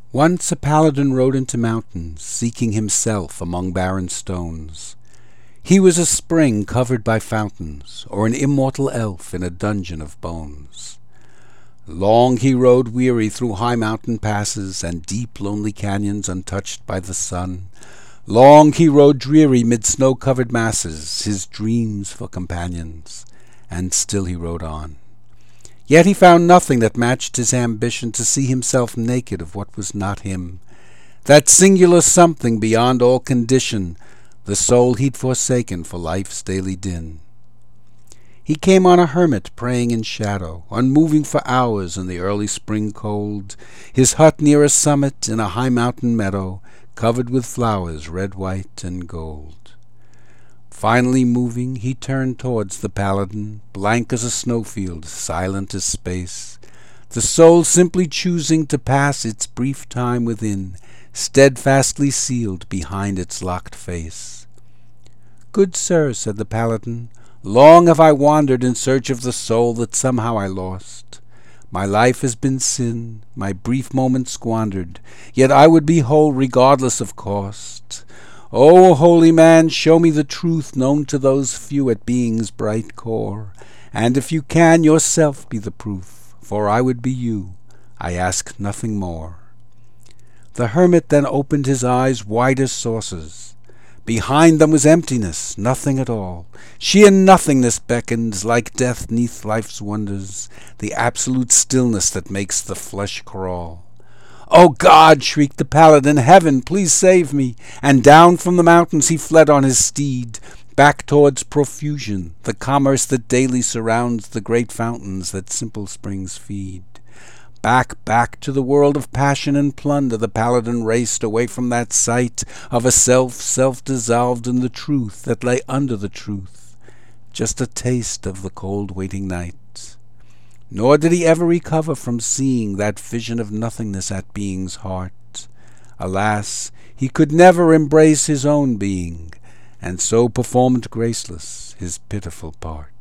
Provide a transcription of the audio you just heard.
Once a paladin rode into mountains, seeking himself among barren stones. He was a spring covered by fountains, or an immortal elf in a dungeon of bones. Long he rode weary through high mountain passes and deep lonely canyons untouched by the sun. Long he rode dreary mid snow-covered masses, his dreams for companions, and still he rode on. Yet he found nothing that matched his ambition to see himself naked of what was not him, that singular something beyond all condition, the soul he'd forsaken for life's daily din. He came on a hermit praying in shadow, unmoving for hours in the early spring cold, his hut near a summit in a high mountain meadow, covered with flowers red, white, and gold. Finally moving, he turned towards the paladin, blank as a snowfield, silent as space, the soul simply choosing to pass its brief time within, steadfastly sealed behind its locked face. "Good sir," said the paladin, "long have I wandered in search of the soul that somehow I lost. My life has been sin, my brief moments squandered, yet I would be whole regardless of cost. O holy man, show me the truth known to those few at being's bright core, and if you can, yourself be the proof, for I would be you, I ask nothing more." The hermit then opened his eyes wide as saucers. Behind them was emptiness, nothing at all. Sheer nothingness beckons, like death 'neath life's wonders, the absolute stillness that makes the flesh crawl. "O God!" shrieked the paladin, "Heaven, please save me!" And down from the mountains he fled on his steed, back towards profusion, the commerce that daily surrounds the great fountains that simple springs feed. Back to the world of passion and plunder the paladin raced, away from that sight of a self-dissolved in the truth that lay under the truth, just a taste of the cold waiting night. Nor did he ever recover from seeing that vision of nothingness at being's heart. Alas, he could never embrace his own being, and so performed graceless his pitiful part.